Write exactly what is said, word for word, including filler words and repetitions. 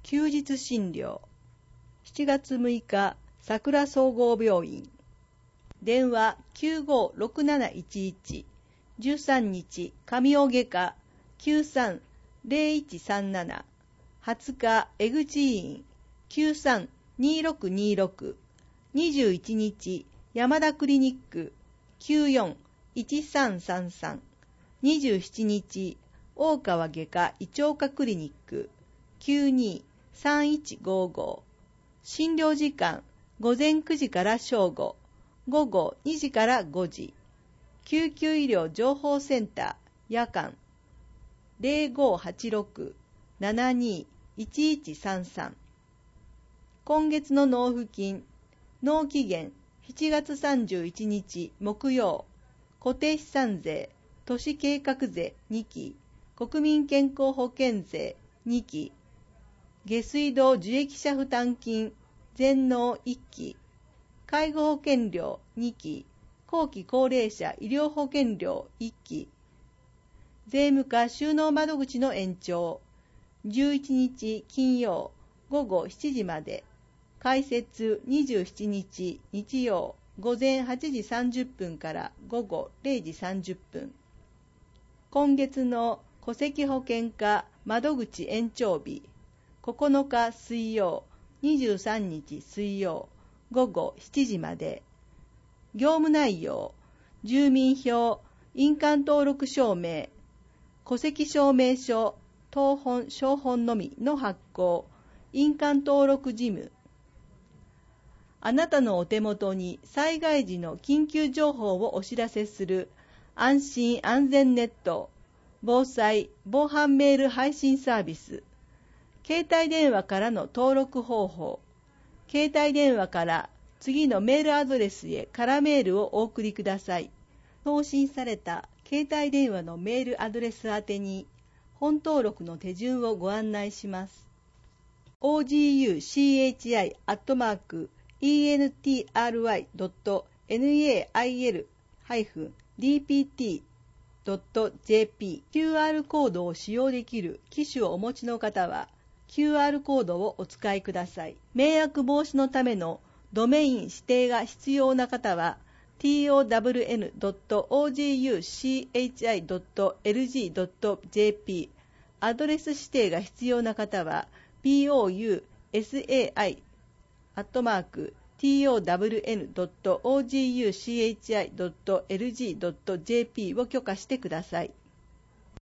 休日診療。しちがつむいか、桜総合病院。電話 きゅうごーろくなないちいち。じゅうさんにち、神尾外科 きゅうさんぜろいちさんなな。はつか、江口医院 きゅうさんにろくにろく。にじゅういちにち、山田クリニック きゅうよんいちさんさんさん。にじゅうしちにち、大川外科胃腸科クリニック きゅうにさんいちごご。診療時間、午前くじから正午、午後にじからごじ。救急医療情報センター、夜間、ぜろごーはちろくななにいちいちさんさん。今月の納付金、納期限しちがつさんじゅういちにち木曜、固定資産税、都市計画税にき、国民健康保険税にき、下水道受益者負担金全納いっき、介護保険料にき、後期高齢者医療保険料いっき、税務課収納窓口の延長、じゅういちにち金曜午後しちじまで、開設にじゅうしちにち日曜午前はちじさんじゅっぷんから午後れいじさんじゅっぷん。今月の戸籍保険課窓口延長日、ここのか水曜、にじゅうさんにち水曜、午後しちじまで。業務内容、住民票、印鑑登録証明、戸籍証明書、謄本、証本のみの発行、印鑑登録事務。あなたのお手元に災害時の緊急情報をお知らせする安心安全ネット、防災・防犯メール配信サービス。携帯電話からの登録方法。携帯電話から次のメールアドレスへ空メールをお送りください。送信された携帯電話のメールアドレス宛てに本登録の手順をご案内します。オージーユーシーエイチアイ アットマーク イーエヌティーアールワイ ドット ネイル ディーピーティー ドット ジェーピー キューアール コードを使用できる機種をお持ちの方はキューアール コードをお使いください。迷惑防止のためのドメイン指定が必要な方は トウエヌ ドット オージーユーシーエイチアイ ドット エルジー ドット ジェーピー アドレス指定が必要な方は ピーオーユーエスエーアイ アットマーク トウエヌ ドット オージーユーシーエイチアイ ドット エルジー ドット ジェーピー を許可してください。